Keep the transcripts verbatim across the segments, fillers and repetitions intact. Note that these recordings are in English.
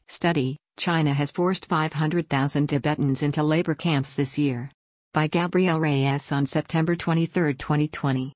Study: China has forced five hundred thousand Tibetans into labor camps this year. By Gabrielle Reyes on September twenty-third, twenty twenty.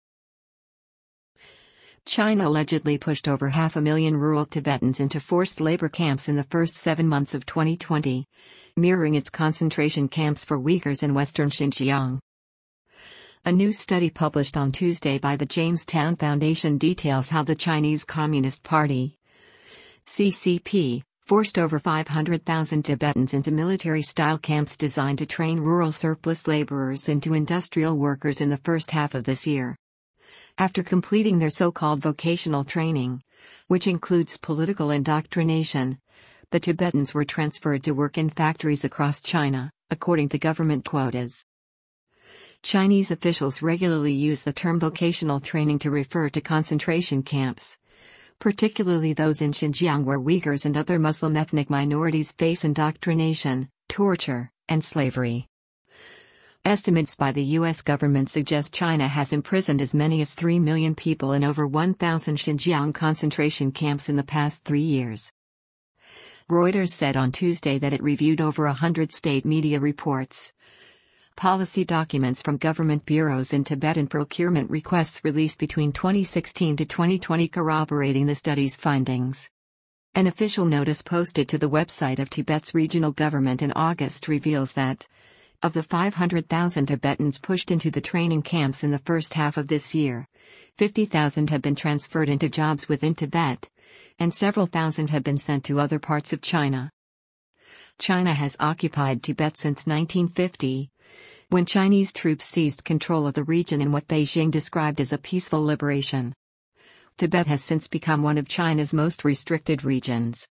China allegedly pushed over half a million rural Tibetans into forced labor camps in the first seven months of twenty twenty, mirroring its concentration camps for Uyghurs in western Xinjiang. A new study published on Tuesday by the Jamestown Foundation details how the Chinese Communist Party, C C P, forced over five hundred thousand Tibetans into military-style camps designed to train rural surplus laborers into industrial workers in the first half of this year. After completing their so-called vocational training, which includes political indoctrination, the Tibetans were transferred to work in factories across China, according to government quotas. Chinese officials regularly use the term vocational training to refer to concentration camps, particularly those in Xinjiang where Uyghurs and other Muslim ethnic minorities face indoctrination, torture, and slavery. Estimates by the U S government suggest China has imprisoned as many as three million people in over one thousand Xinjiang concentration camps in the past three years. Reuters said on Tuesday that it reviewed over a hundred state media reports, policy documents from government bureaus and Tibetan procurement requests released between twenty sixteen to twenty twenty corroborating the study's findings. An official notice posted to the website of Tibet's regional government in August reveals that, of the five hundred thousand Tibetans pushed into the training camps in the first half of this year, fifty thousand have been transferred into jobs within Tibet, and several thousand have been sent to other parts of China. China has occupied Tibet since nineteen fifty, when Chinese troops seized control of the region in what Beijing described as a peaceful liberation. Tibet has since become one of China's most restricted regions.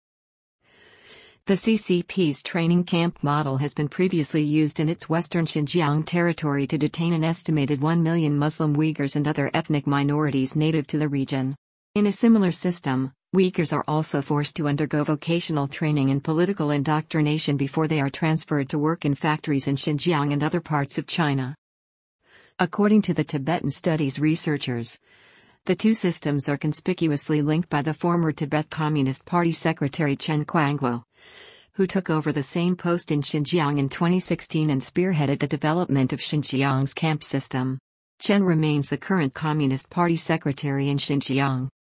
The C C P's training camp model has been previously used in its western Xinjiang territory to detain an estimated one million Muslim Uyghurs and other ethnic minorities native to the region. In a similar system, Uyghurs are also forced to undergo vocational training and political indoctrination before they are transferred to work in factories in Xinjiang and other parts of China. According to the Tibetan Studies researchers, the two systems are conspicuously linked by the former Tibet Communist Party secretary Chen Quanguo, who took over the same post in Xinjiang in twenty sixteen and spearheaded the development of Xinjiang's camp system. Chen remains the current Communist Party secretary in Xinjiang.